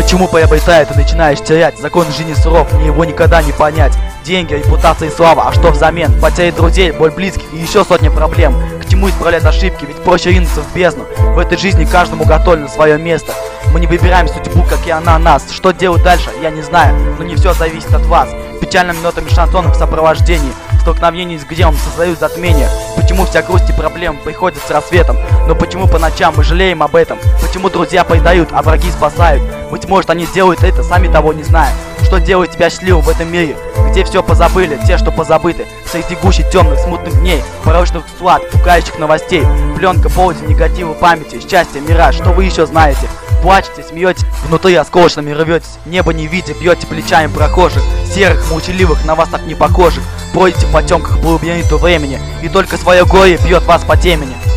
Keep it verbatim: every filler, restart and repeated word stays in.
Почему приобретает и начинаешь терять? Закон жизни суров, мне его никогда не понять. Деньги, репутация и слава, а что взамен? Потеря друзей, боль близких и еще сотни проблем. К чему исправлять ошибки, ведь проще ринуться в бездну. В этой жизни каждому готовлено свое место. Мы не выбираем судьбу, как и она нас. Что делать дальше, я не знаю, но не все зависит от вас. Печальными нотами шансонов в сопровождении, столкновений с гневом создают затмение. Почему вся грусть и проблемы приходят с рассветом? Но почему по ночам мы жалеем об этом? Почему друзья предают, а враги спасают? Быть может, они делают это, сами того не зная. Что делает тебя счастливым в этом мире, где все позабыли, те, что позабыты, среди гущи темных смутных дней, порочных слад, пугающих новостей, пленка полдень негатива памяти, счастье, мираж, что вы еще знаете? Плачете, смеетесь, внутри осколочными рветесь, небо не видя, бьете плечами прохожих, серых, молчаливых, на вас так не похожих, бродите в потемках по лабиринту времени, и только свое горе бьет вас по темени.